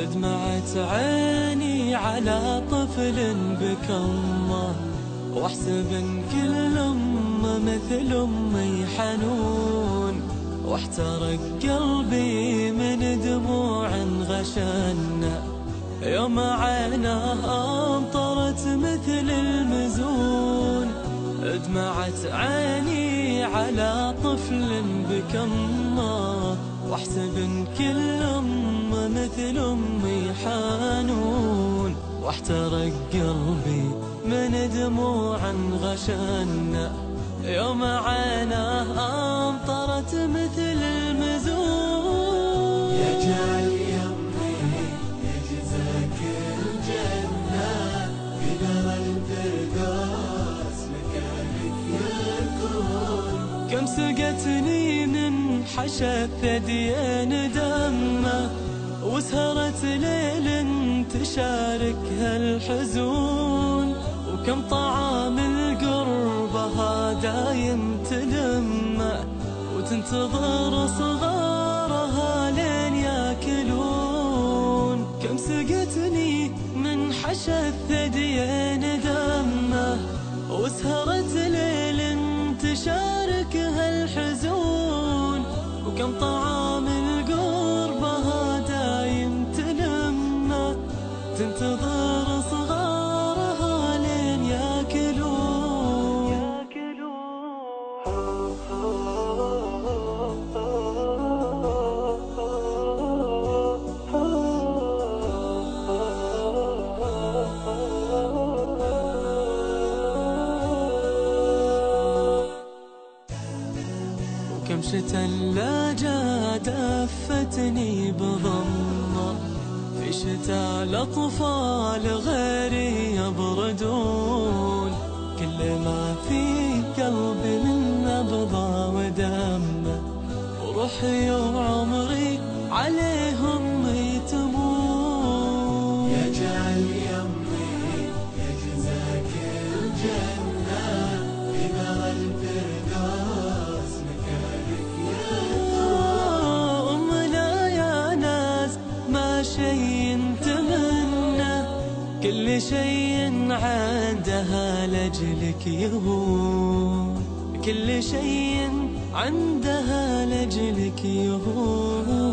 دمعت عيني على طفل بكى أمه، واحسب ان كل أمه مثل أمي حنون، واحترق قلبي من دموع غشنا يوم عيناه أمطرت مثل المزون. دمعت عيني على طفل بكى أمه، واحسب ان كل أمه مثل أمي حنون، واحترق قلبي من دموع غشنا يوم عيناه أمطرت مثل المزون. يا جعل يمي يجزاك الجنة في دار الفردوس مكانك يكون. كم سقتني من حشا الثديين دمه، وسهرت ليل تشاركها الحزون، وكم طعام القربها دايم تلمه، وتنتظر صغارها لين ياكلون. كم سقتني من حشا الثديين دمه، وسهرت ليل تشاركها الحزون، وكم طعام القربها دايم تلمه، تنتظر صغارها لين ياكلون. كم شتا لا دفتني بضمه، في شتا الأطفال غيري يبردون، كل ما في قلبي من نبضة ودمه، وروحي وعمري عليهم يتمون. يا جعل يمي يجزاك الجنة في دار الفردوس مكانك يكون. أمنا يا ناس ما شي نتمنى، كل شي عندها لأجلك يهون، كل شي عندها لأجلك يهون.